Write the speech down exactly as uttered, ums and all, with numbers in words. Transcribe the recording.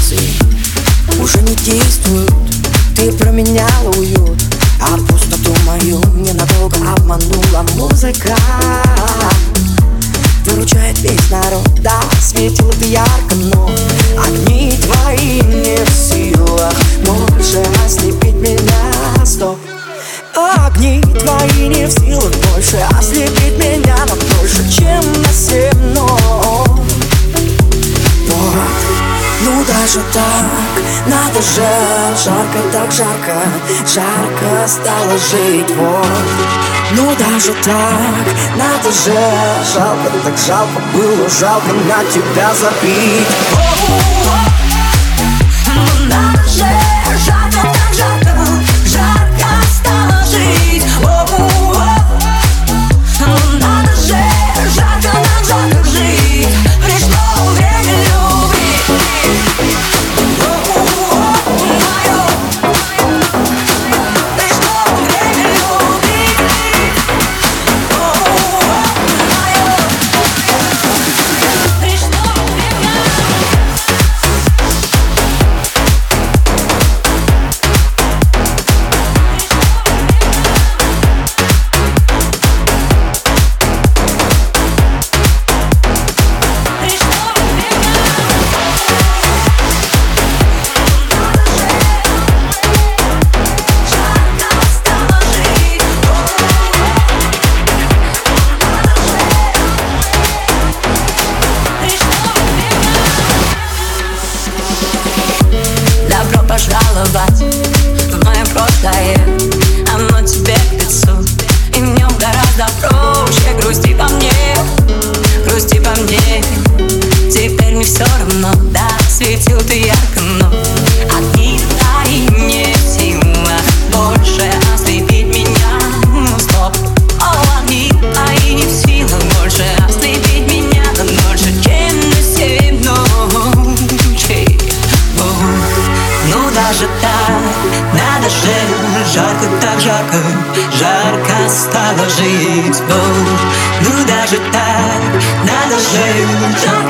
эмоции уже не действуют. Ты променяла уют, а пустоту мою ненадолго обманула музыка. Выручает весь народ, да, светила ты ярко, но огни твои не в силах больше ослепить меня. Стоп. Огни твои не в силах больше ослепить меня, но больше, чем на семь нот. Вот, ну даже так, надо же, жарко так жарко, жарко стало жить. Вот, ну даже так, надо же, жалко так жалко было, жалко на тебя забить. Ну надо же, жарко так жарко, жарко стало жить. Ну надо же, жарко так жарко жить. Пришло время любить. Мое. Пришло время любить. Мое. Пришло время. Добро пожаловать в мое прошлое. Оно тебе к лицу, и в нем гораздо проще. Грусти по мне, грусти по мне. Теперь мне все равно, да, светил ты ярко, но огни твои не в силах больше ослепить меня. Ну стоп, о, огни твои не в силах больше ослепить меня, но больше, чем на семь ночей. Ну даже так, надо же, жарко так жарко, жарко стало жить. Ну даже так, надо же, жарко